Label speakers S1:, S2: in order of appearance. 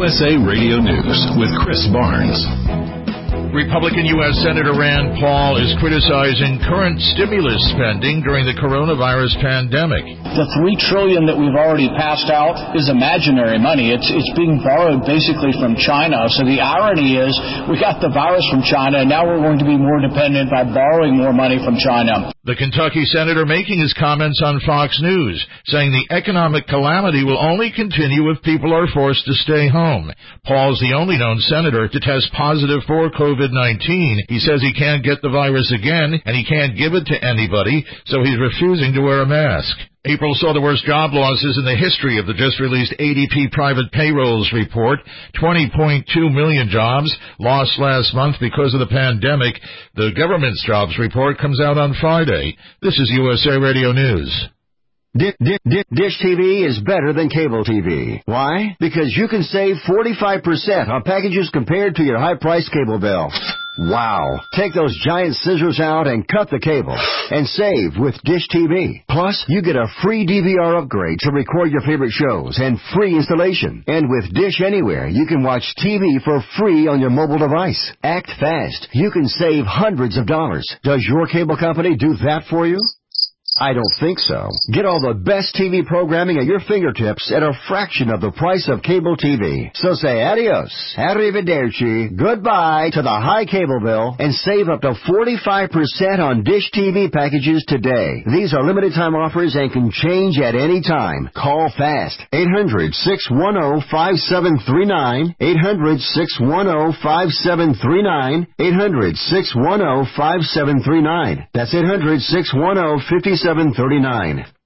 S1: USA Radio News with Chris Barnes. Republican U.S. Senator Rand Paul is criticizing current stimulus spending during the coronavirus pandemic.
S2: The $3 trillion that we've already passed out is imaginary money. It's being borrowed basically from China. So the irony is we got the virus from China, and now we're going to be more dependent by borrowing more money from China.
S1: The Kentucky senator making his comments on Fox News, saying the economic calamity will only continue if people are forced to stay home. Paul's the only known senator to test positive for COVID-19. He says he can't get the virus again, and he can't give it to anybody, so he's refusing to wear a mask. April saw the worst job losses in the history of the just-released ADP private payrolls report. 20.2 million jobs lost last month because of the pandemic. The government's jobs report comes out on Friday. This is USA Radio News.
S3: Dish TV is better than cable TV. Why? Because you can save 45% on packages compared to your high-priced cable bill. Wow. Take those giant scissors out and cut the cable and save with Dish TV. Plus, you get a free DVR upgrade to record your favorite shows and free installation. And with Dish Anywhere, you can watch TV for free on your mobile device. Act fast. You can save hundreds of dollars. Does your cable company do that for you? I don't think so. Get all the best TV programming at your fingertips at a fraction of the price of cable TV. So say adios, arrivederci, goodbye to the high cable bill and save up to 45% on Dish TV packages today. These are limited time offers and can change at any time. Call fast. 800-610-5739. 800-610-5739. 800-610-5739. That's 800-610-5739.